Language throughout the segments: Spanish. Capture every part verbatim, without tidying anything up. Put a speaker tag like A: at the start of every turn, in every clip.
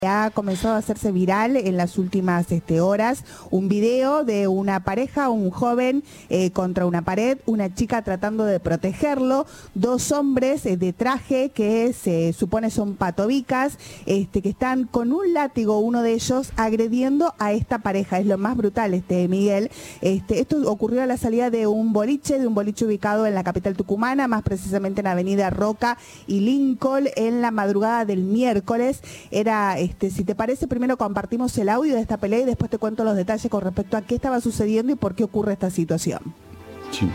A: Ha comenzado a hacerse viral en las últimas este, horas un video de una pareja, un joven eh, contra una pared, una chica tratando de protegerlo, dos hombres eh, de traje que se supone son patobicas, este, que están con un látigo, uno de ellos, agrediendo a esta pareja. Es lo más brutal, este Miguel. Este, esto ocurrió a la salida de un boliche, de un boliche ubicado en la capital tucumana, más precisamente en Avenida Roca y Lincoln, en la madrugada del miércoles. Era... Este, si te parece, primero compartimos el audio de esta pelea y después te cuento los detalles con respecto a qué estaba sucediendo y por qué ocurre esta situación. Sí.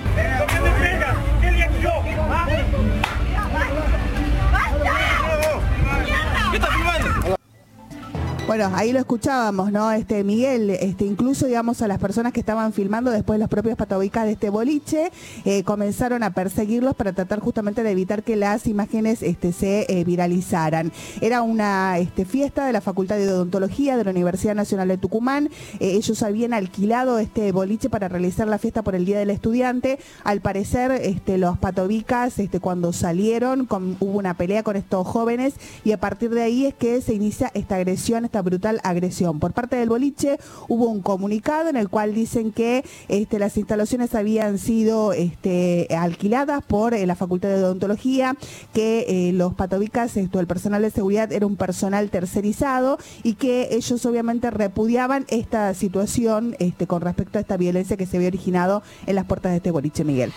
A: Bueno, ahí lo escuchábamos, ¿no? Este Miguel, este, incluso, digamos, a las personas que estaban filmando, después los propios patobicas de este boliche, eh, comenzaron a perseguirlos para tratar justamente de evitar que las imágenes este, se eh, viralizaran. Era una este, fiesta de la Facultad de Odontología de la Universidad Nacional de Tucumán. Eh, ellos habían alquilado este boliche para realizar la fiesta por el Día del Estudiante. Al parecer, este, los patobicas, este, cuando salieron, con, hubo una pelea con estos jóvenes y a partir de ahí es que se inicia esta agresión, esta brutal agresión. Por parte del boliche hubo un comunicado en el cual dicen que este, las instalaciones habían sido este, alquiladas por eh, la Facultad de Odontología, que eh, los patobicas, esto, el personal de seguridad era un personal tercerizado y que ellos obviamente repudiaban esta situación este, con respecto a esta violencia que se había originado en las puertas de este boliche, Miguel.